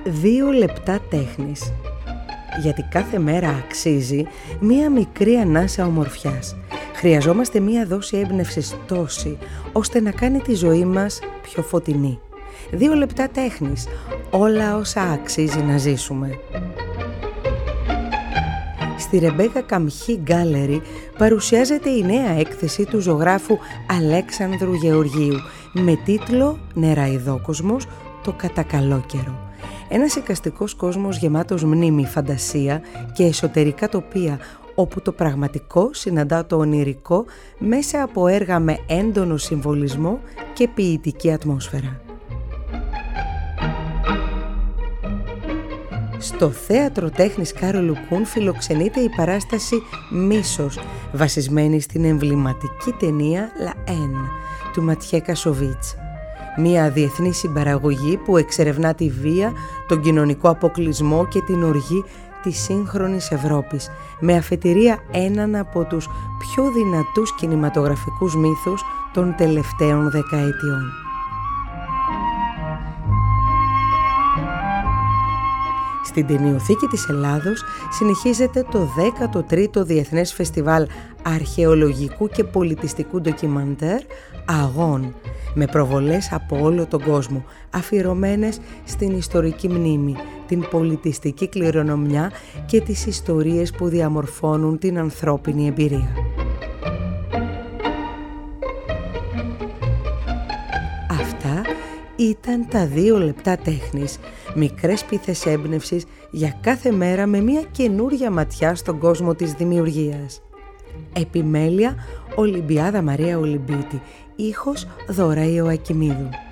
2 λεπτά τέχνης. Γιατί κάθε μέρα αξίζει μία μικρή ανάσα ομορφιάς. Χρειαζόμαστε μία δόση έμπνευσης τόση, ώστε να κάνει τη ζωή μας πιο φωτεινή. 2 λεπτά τέχνης, όλα όσα αξίζει να ζήσουμε. Στη Ρεμπέκα Καμχή Γκάλερι παρουσιάζεται η νέα έκθεση του ζωγράφου Αλέξανδρου Γεωργίου με τίτλο «Νεραϊδόκοσμος, το κατακαλόκαιρο». Ένας εικαστικός κόσμος γεμάτος μνήμη, φαντασία και εσωτερικά τοπία, όπου το πραγματικό συναντά το ονειρικό μέσα από έργα με έντονο συμβολισμό και ποιητική ατμόσφαιρα. Στο Θέατρο Τέχνης Κάρολου Κουν φιλοξενείται η παράσταση «Μίσος», βασισμένη στην εμβληματική ταινία «La Haine» του Ματιέ Κασοβίτς. Μια διεθνή συμπαραγωγή που εξερευνά τη βία, τον κοινωνικό αποκλεισμό και την οργή της σύγχρονης Ευρώπης, με αφετηρία έναν από τους πιο δυνατούς κινηματογραφικούς μύθους των τελευταίων δεκαετιών. Στην Ταινιοθήκη της Ελλάδος συνεχίζεται το 13ο Διεθνές Φεστιβάλ Αρχαιολογικού και Πολιτιστικού Ντοκιμαντέρ «Αγών», με προβολές από όλο τον κόσμο, αφιερωμένες στην ιστορική μνήμη, την πολιτιστική κληρονομιά και τις ιστορίες που διαμορφώνουν την ανθρώπινη εμπειρία. Αυτά ήταν τα 2 λεπτά τέχνης, μικρές πίθες έμπνευσης για κάθε μέρα με μια καινούρια ματιά στον κόσμο της δημιουργίας. Επιμέλεια Ολυμπιάδα Μαρία Ολυμπίτη, ήχος Δώρα Ιωακιμίδου.